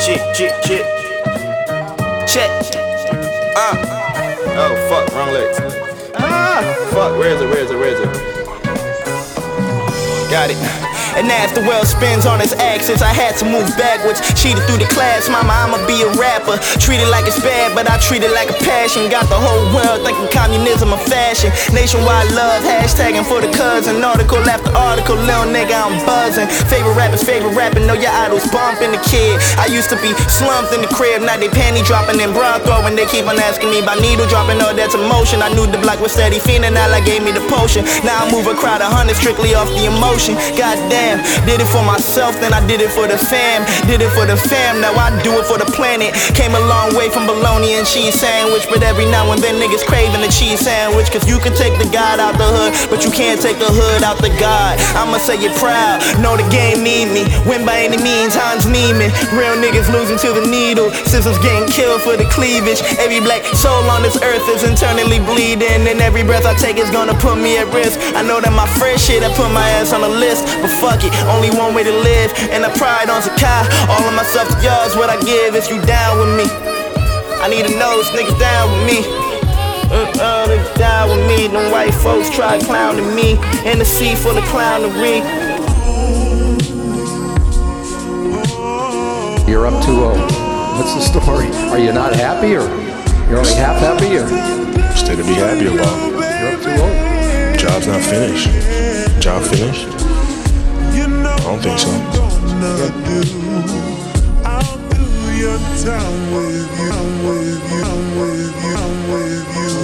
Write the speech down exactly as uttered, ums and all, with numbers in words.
Shit, shit, shit. Check. Uh. Oh, fuck, wrong lyrics. Ah, fuck, where is it, where is it, where is it? Got it. And as the world spins on its axis, I had to move backwards. Cheated through the class, mama, I'ma be a rapper. Treat it like it's bad, but I treat it like a passion. Got the whole world thinking communism a fashion. Nationwide love, hashtagging for the cousin. Article after article, little nigga, I'm buzzing. Favorite rappers, favorite rapping, know your idols bumping the kid. I used to be slumped in the crib, now they panty dropping and bra throwing. They keep on asking me about needle dropping, all that's emotion. I knew the block was steady fiending, now I gave me the potion. Now I move a crowd of hundreds strictly off the emotion. Goddamn. Did it for myself, then I did it for the fam. Did it for the fam, now I do it for the planet. Came a long way from bologna and cheese sandwich, but every now and then niggas craving a cheese sandwich. Cause you can take the God out the hood, but you can't take the hood out the God. I'ma say it proud, know the game need me. Win by any means, Hans Niemann. Real niggas losing to the needle, sisters getting killed for the cleavage. Every black soul on this earth is internally bleeding, and every breath I take is gonna put me at risk. I know that my first shit, I put my ass on the list, but fuck it, only one way to live, and I pride on Sakai. All of myself to yours, what I give is you down with me. I need to know this niggas down with me. Uh, uh, niggas down with me. Them white folks try clowning me in the sea full of clownery. You're up two oh. What's the story? Are you not happy, or you're only half happy, or? Still to be happy about. You're up two oh. Job's not finished. Job finished? I don't think so. I'll do your time with you, with you, with you, with you.